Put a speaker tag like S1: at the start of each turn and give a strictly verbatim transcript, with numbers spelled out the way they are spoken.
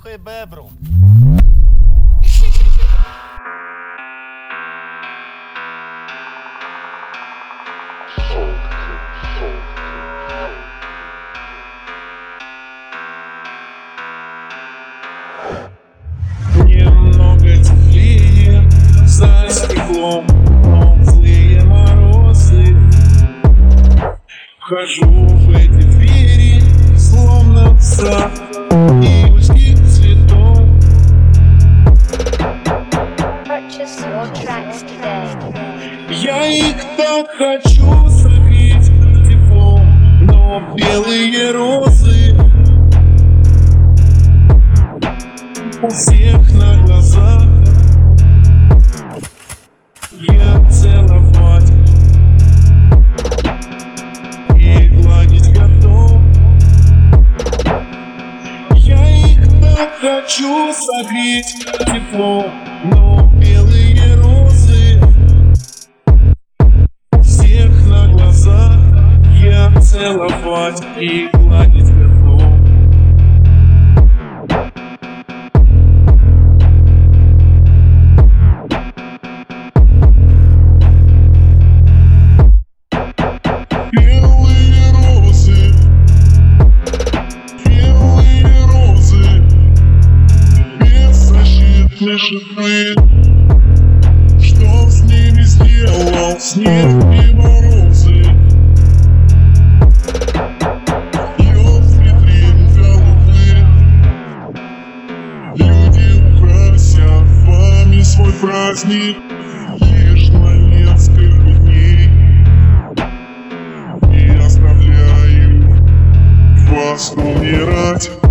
S1: Слухай бебру.
S2: Немного теплее за стеклом, но злые морозы. Вхожу в эти двери, словно в сад июльских цветов. Я их так хочу согреть теплом, но белые розы у всех на глазах. Я целовать и гладить готов. Я их так хочу согреть теплом, но белые розы у всех на глазах. Я целовать и гладить готов. Белые розы, белые розы, беззащитные шипы. Что с ними сделал снег и морозы? Лед в витрин голубы. Люди украсят вами свой праздник лишь на несколько дней. И оставляю вас умирать.